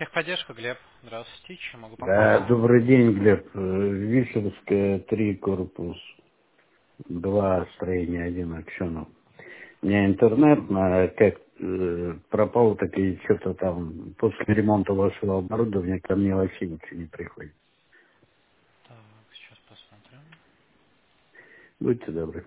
Техподдержка, Глеб. Здравствуйте, чем могу помочь? Да, добрый день, Глеб. Вишерская, 3, корпус 2, строение 1, Аксенов. У меня интернет как пропал, так и что-то там после ремонта вашего оборудования ко мне вообще ничего не приходит. Так, сейчас посмотрим. Будьте добры.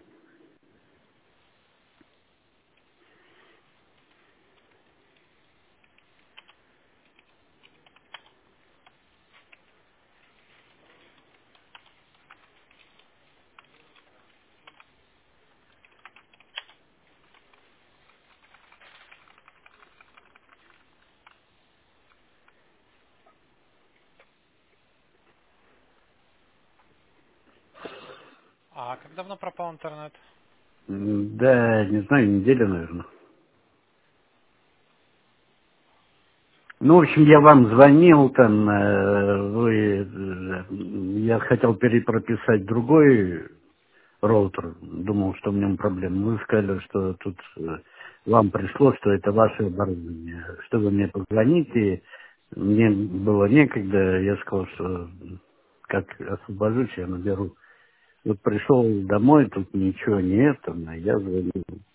А как давно пропал интернет? Да, не знаю, неделя, наверное. Ну, в общем, я вам звонил, там, я хотел перепрописать другой роутер, думал, что в нем проблема. Вы сказали, что тут вам пришло, что это ваше оборудование. Что вы мне позвоните, мне было некогда, я сказал, что как освобожусь, я наберу. Вот пришел домой, тут ничего нет, там, а я звоню.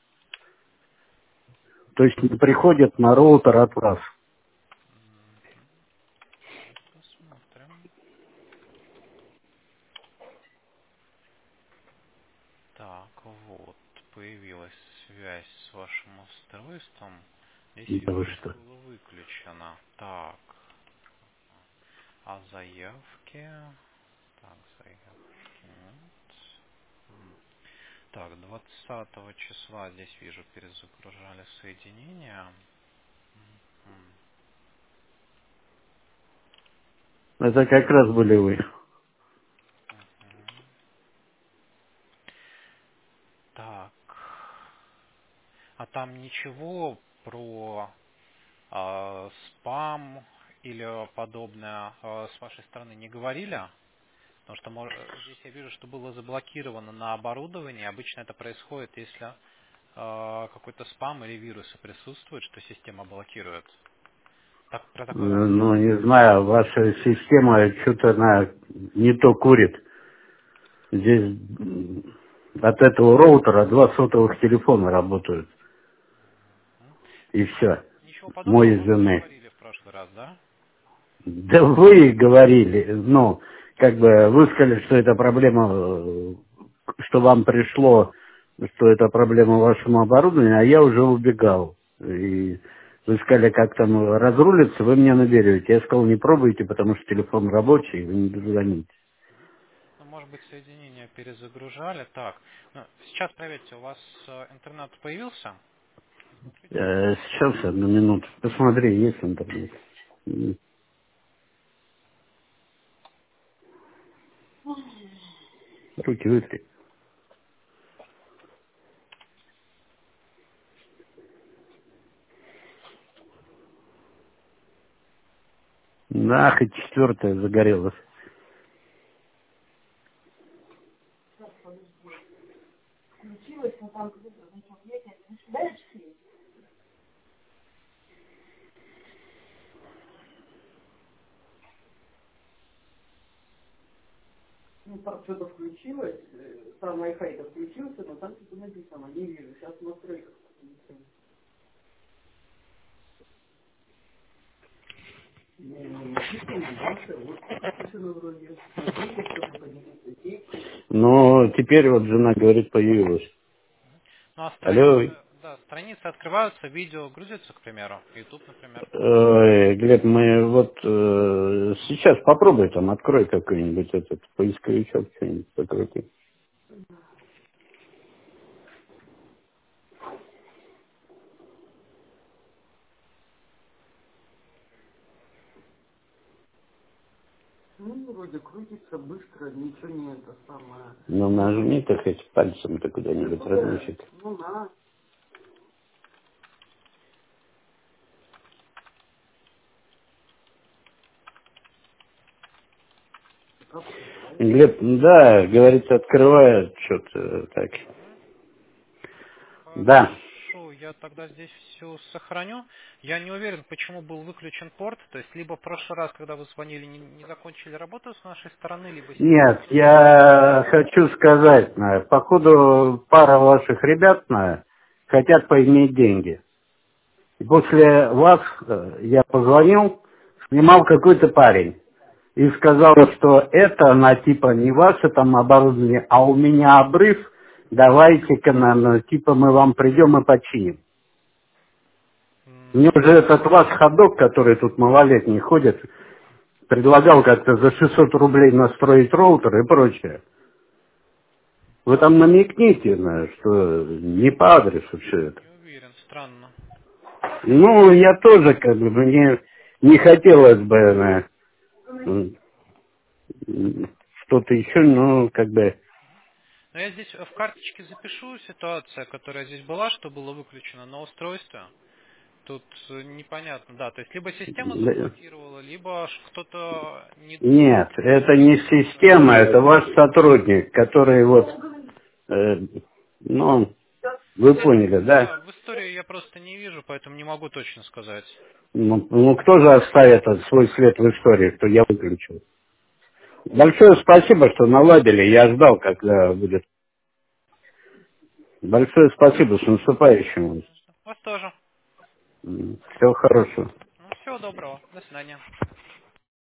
То есть не приходит на роутер от вас. Сейчас посмотрим. Так, вот, появилась связь с вашим устройством. Здесь Да вижу, вы что что? было выключено. Так, а заявки? Так, заявки нет. Так, 20 числа здесь вижу, перезагружали соединение. Мгм. Это как раз были вы. Мгм. Так. А там ничего про спам или подобное с вашей стороны не говорили? Потому что здесь я вижу, что было заблокировано на оборудовании. Обычно это происходит, если какой-то спам или вирусы присутствуют, что система блокирует. Так, про такое у вас нет? Ну, не знаю, ваша система что-то она не то курит. Здесь от этого роутера 2 сотовых телефона работают. М? И все. Ничего Мой подобного из вы не жены. говорили в прошлый раз, да? Да вы говорили, ну, как бы вы сказали, что это проблема, что вам пришло, что это проблема вашему оборудованию, а я уже убегал. И вы сказали, как там разрулиться, вы мне наберете. Я сказал, не пробуйте, потому что телефон рабочий, вы не дозвоните. Ну, может быть, соединение перезагружали. Так, ну, сейчас проверьте, у вас интернет появился? Смотрите. Сейчас, одну минуту. Посмотри, есть интернет. Руки вытри. Да, хоть 4 загорелась. Но теперь вот жена говорит, появилась. Ну, а Алло, страницы, да, страницы открываются, видео грузится, к примеру, YouTube, например. Глеб, мы вот сейчас попробуй там, открой какой-нибудь этот поисковичок, что-нибудь покрути. Ну, нажми-то хоть пальцем-то куда-нибудь размещить. Глеб, да, говорит, открывает что-то так. Мгм. Да. Хорошо, я тогда здесь все сохраню. Я не уверен, почему был выключен порт. То есть, либо в прошлый раз, когда вы звонили, не закончили работу с нашей стороны, либо сейчас Нет, я хочу сказать, походу пара ваших ребят хотят поиметь деньги. И после вас я позвонил, снимал какой-то парень. И сказал, что это на типа не ваше там оборудование, а у меня обрыв, давайте-ка типа мы вам придем и починим. Мне уже этот ваш ходок, который тут малолетний ходит, предлагал как-то за 600 рублей настроить роутер и прочее. Вы там намекните, что не по адресу все это. не уверен, странно. Ну, я тоже как бы, мне не хотелось бы что-то еще, но как бы Но я здесь в карточке запишу ситуация, которая здесь была, что было выключено на устройстве. Тут непонятно, да. То есть, либо система да. заблокировала, либо кто-то не Нет, думал, это не система, это ваш сотрудник, который вот, э, ну, вы поняли, да? Да, в истории я просто не вижу, поэтому не могу точно сказать. Ну, кто же оставит свой след в истории, кто я выключил? Большое спасибо, что наладили, я ждал, когда будет. Большое спасибо, с наступающим вас. Вас тоже. Всего хорошего. Ну, всего доброго. До свидания.